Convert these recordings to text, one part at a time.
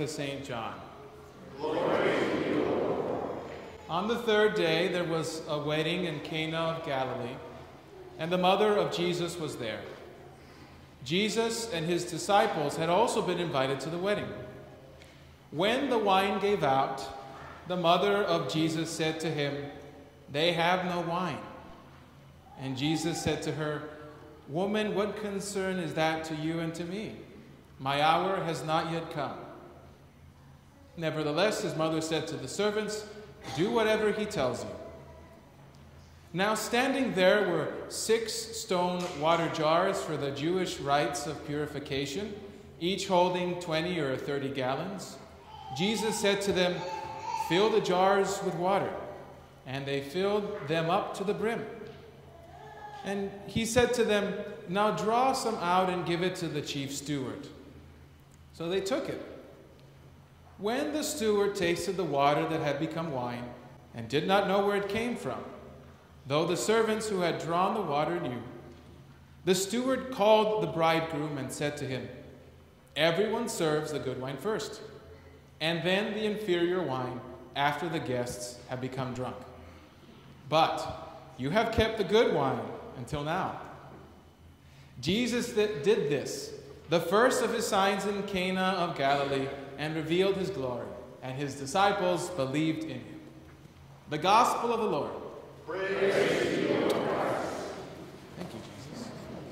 to St. John. Glory to you, Lord. On the third day, there was a wedding in Cana of Galilee, and the mother of Jesus was there. Jesus and his disciples had also been invited to the wedding. When the wine gave out, the mother of Jesus said to him, "They have no wine." And Jesus said to her, "Woman, what concern is that to you and to me? My hour has not yet come." Nevertheless, his mother said to the servants, "Do whatever he tells you." Now standing there were 6 stone water jars for the Jewish rites of purification, each holding 20 or 30 gallons. Jesus said to them, "Fill the jars with water." And they filled them up to the brim. And he said to them, "Now draw some out and give it to the chief steward." So they took it. When the steward tasted the water that had become wine, and did not know where it came from, though the servants who had drawn the water knew, the steward called the bridegroom and said to him, "Everyone serves the good wine first, and then the inferior wine after the guests have become drunk. But you have kept the good wine until now." Jesus did this, the first of his signs in Cana of Galilee, and revealed his glory, and his disciples believed in him. The Gospel of the Lord. Praise to you, Lord Christ. Thank you, Jesus.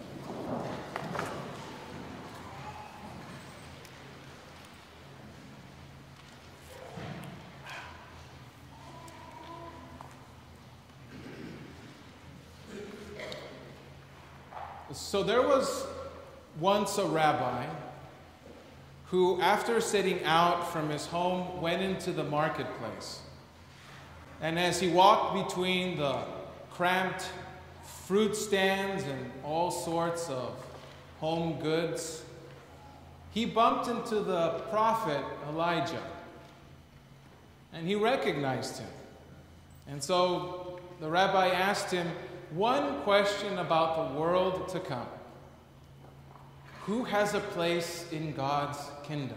So there was once a rabbi who, after setting out from his home, went into the marketplace. And as he walked between the cramped fruit stands and all sorts of home goods, he bumped into the prophet Elijah. And he recognized him. And so the rabbi asked him one question about the world to come. Who has a place in God's kingdom?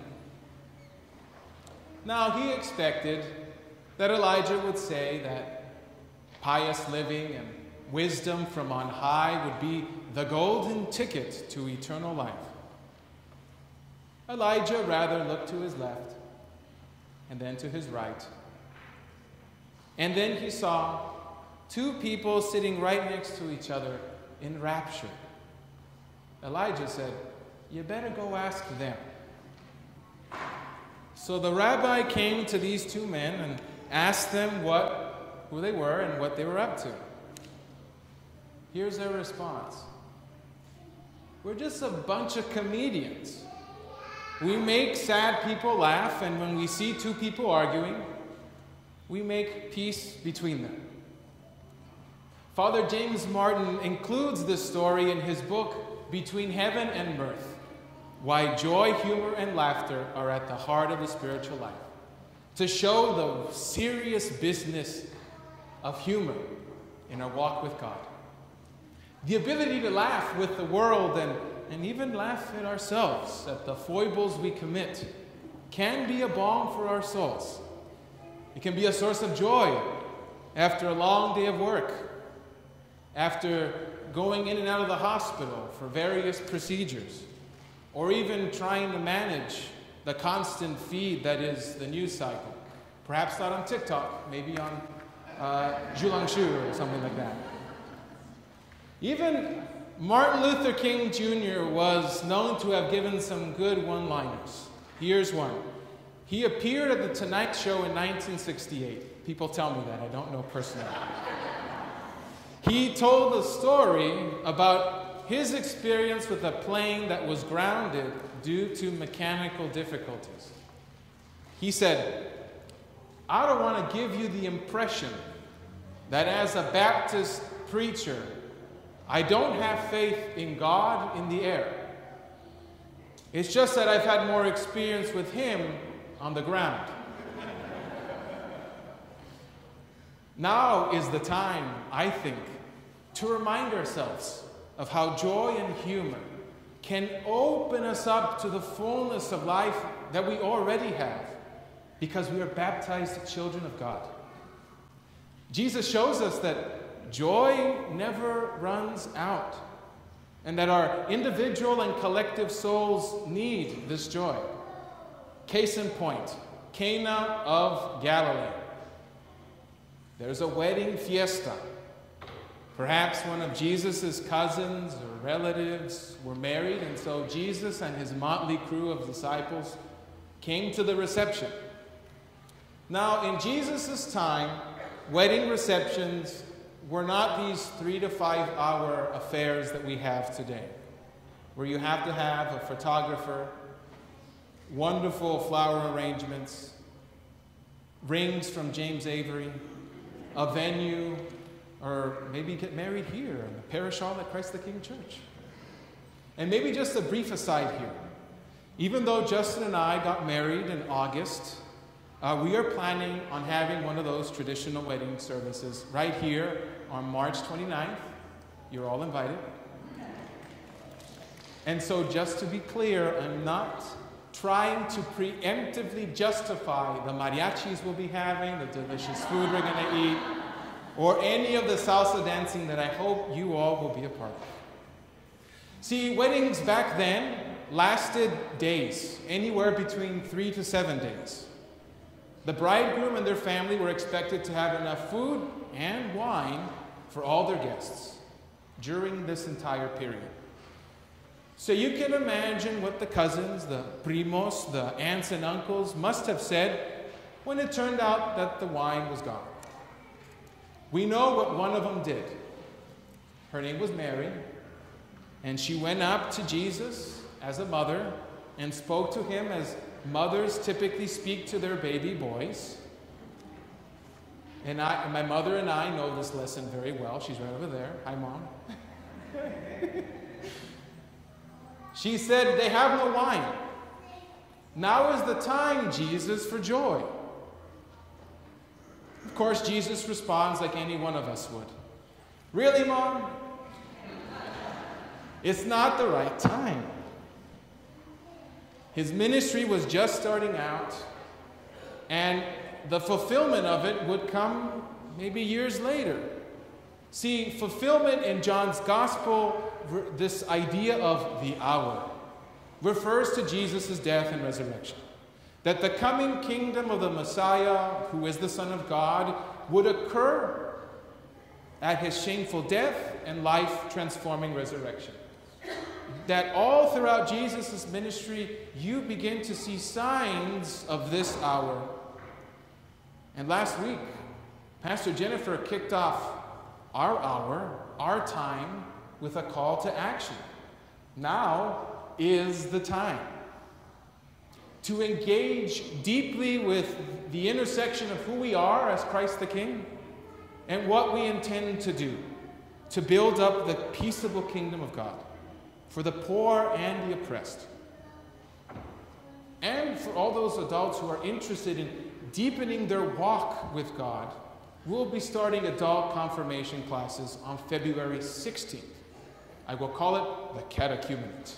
Now, he expected that Elijah would say that pious living and wisdom from on high would be the golden ticket to eternal life. Elijah rather looked to his left and then to his right. And then he saw 2 people sitting right next to each other in rapture. Elijah said, "You better go ask them." So the rabbi came to these 2 men and asked them who they were and what they were up to. Here's their response. "We're just a bunch of comedians. We make sad people laugh, and when we see 2 people arguing, we make peace between them." Father James Martin includes this story in his book, Between Heaven and Mirth: Why Joy, Humor, and Laughter Are at the Heart of the Spiritual Life, to show the serious business of humor in our walk with God. The ability to laugh with the world and even laugh at ourselves, at the foibles we commit, can be a balm for our souls. It can be a source of joy after a long day of work, after going in and out of the hospital for various procedures, or even trying to manage the constant feed that is the news cycle. Perhaps not on TikTok, maybe on Zhuliangshu or something like that. Even Martin Luther King Jr. was known to have given some good one-liners. Here's one. He appeared at The Tonight Show in 1968. People tell me that, I don't know personally. He told a story about his experience with a plane that was grounded due to mechanical difficulties. He said, "I don't want to give you the impression that as a Baptist preacher, I don't have faith in God in the air. It's just that I've had more experience with Him on the ground." Now is the time, I think, to remind ourselves of how joy and humor can open us up to the fullness of life that we already have because we are baptized children of God. Jesus shows us that joy never runs out and that our individual and collective souls need this joy. Case in point, Cana of Galilee. There's a wedding fiesta. Perhaps one of Jesus' cousins or relatives were married, and so Jesus and his motley crew of disciples came to the reception. Now, in Jesus' time, wedding receptions were not these 3 to 5 hour affairs that we have today, where you have to have a photographer, wonderful flower arrangements, rings from James Avery, a venue, or maybe get married here in the parish hall at Christ the King Church. And maybe just a brief aside here. Even though Justin and I got married in August, we are planning on having one of those traditional wedding services right here on March 29th. You're all invited. And so just to be clear, I'm not trying to preemptively justify the mariachis we'll be having, the delicious food we're going to eat, or any of the salsa dancing that I hope you all will be a part of. See, weddings back then lasted days, anywhere between 3 to 7 days. The bridegroom and their family were expected to have enough food and wine for all their guests during this entire period. So you can imagine what the cousins, the primos, the aunts and uncles must have said when it turned out that the wine was gone. We know what one of them did. Her name was Mary, and she went up to Jesus as a mother and spoke to him as mothers typically speak to their baby boys. And my mother and I know this lesson very well. She's right over there. Hi, Mom. She said, "They have no wine. Now is the time, Jesus, for joy." Of course, Jesus responds like any one of us would. "Really, Mom? It's not the right time." His ministry was just starting out, and the fulfillment of it would come maybe years later. See, fulfillment in John's gospel, this idea of the hour, refers to Jesus' death and resurrection. That the coming kingdom of the Messiah, who is the Son of God, would occur at his shameful death and life-transforming resurrection. That all throughout Jesus' ministry, you begin to see signs of this hour. And last week, Pastor Jennifer kicked off our hour, our time, with a call to action. Now is the time to engage deeply with the intersection of who we are as Christ the King and what we intend to do to build up the peaceable kingdom of God for the poor and the oppressed. And for all those adults who are interested in deepening their walk with God, we'll be starting adult confirmation classes on February 16th. I will call it the catechumenate.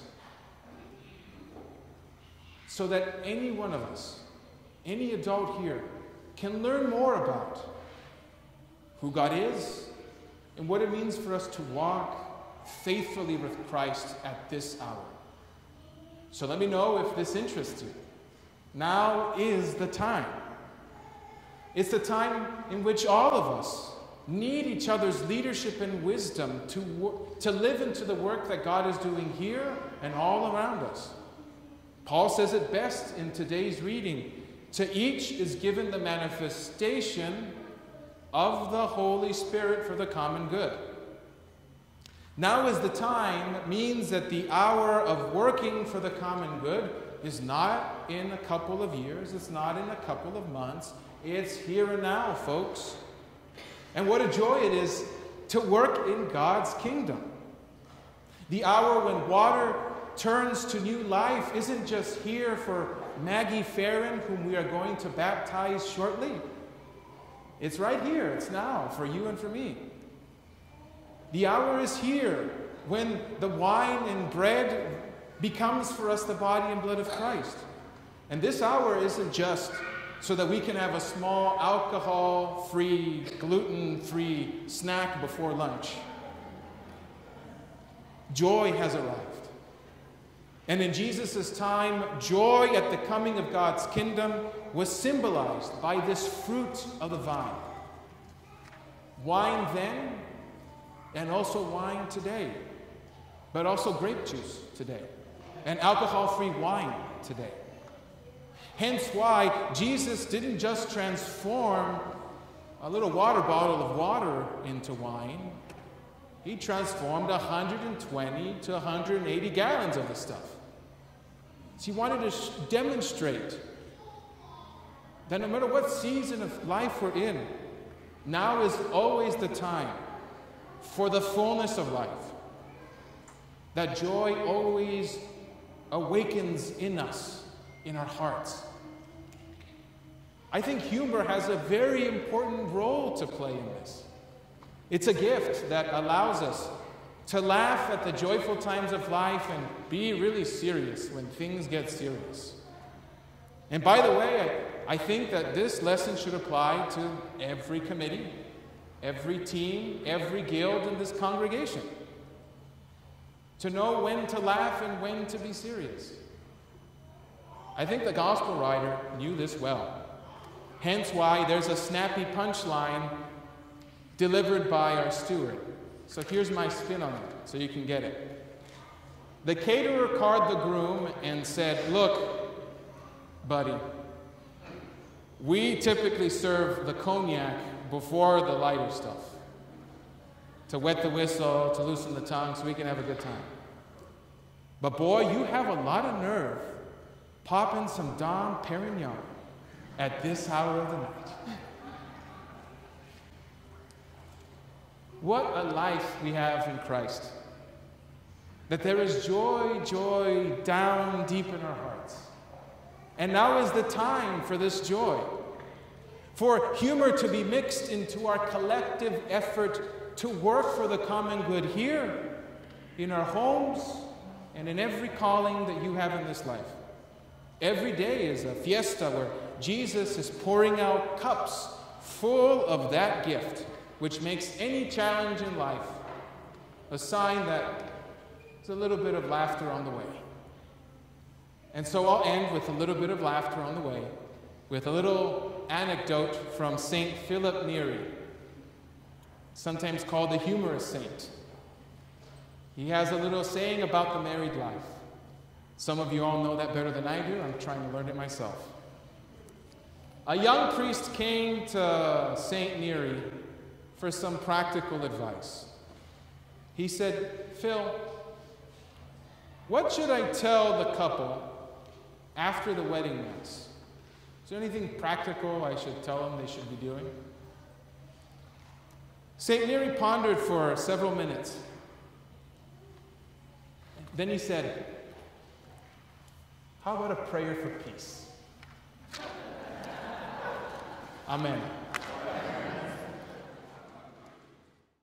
So that any one of us, any adult here, can learn more about who God is and what it means for us to walk faithfully with Christ at this hour. So let me know if this interests you. Now is the time. It's the time in which all of us need each other's leadership and wisdom to live into the work that God is doing here and all around us. Paul says it best in today's reading. To each is given the manifestation of the Holy Spirit for the common good. Now is the time means that the hour of working for the common good is not in a couple of years, it's not in a couple of months, it's here and now, folks. And what a joy it is to work in God's kingdom. The hour when water turns to new life isn't just here for Maggie Farron, whom we are going to baptize shortly. It's right here, it's now, for you and for me. The hour is here when the wine and bread becomes for us the body and blood of Christ. And this hour isn't just so that we can have a small alcohol-free, gluten-free snack before lunch. Joy has arrived. And in Jesus' time, joy at the coming of God's kingdom was symbolized by this fruit of the vine. Wine then, and also wine today, but also grape juice today, and alcohol-free wine today. Hence why Jesus didn't just transform a little water bottle of water into wine. He transformed 120 to 180 gallons of the stuff. So he wanted to demonstrate that no matter what season of life we're in, now is always the time for the fullness of life. That joy always awakens in us, in our hearts. I think humor has a very important role to play in this. It's a gift that allows us to laugh at the joyful times of life and be really serious when things get serious. And by the way, I think that this lesson should apply to every committee, every team, every guild in this congregation. To know when to laugh and when to be serious. I think the gospel writer knew this well. Hence why there's a snappy punchline delivered by our steward. So here's my spin on it, so you can get it. The caterer called the groom and said, "Look, buddy, we typically serve the cognac before the lighter stuff, to wet the whistle, to loosen the tongue, so we can have a good time. But boy, you have a lot of nerve popping some Dom Perignon at this hour of the night." What a life we have in Christ. That there is joy, joy down deep in our hearts. And now is the time for this joy. For humor to be mixed into our collective effort to work for the common good here, in our homes, and in every calling that you have in this life. Every day is a fiesta where Jesus is pouring out cups full of that gift, which makes any challenge in life a sign that there's a little bit of laughter on the way. And so I'll end with a little bit of laughter on the way, with a little anecdote from St. Philip Neri, sometimes called the humorous saint. He has a little saying about the married life. Some of you all know that better than I do. I'm trying to learn it myself. A young priest came to St. Neri for some practical advice. He said, "Phil, what should I tell the couple after the wedding mass? Is there anything practical I should tell them they should be doing?" St. Neri pondered for several minutes. Then he said, "How about a prayer for peace?" Amen.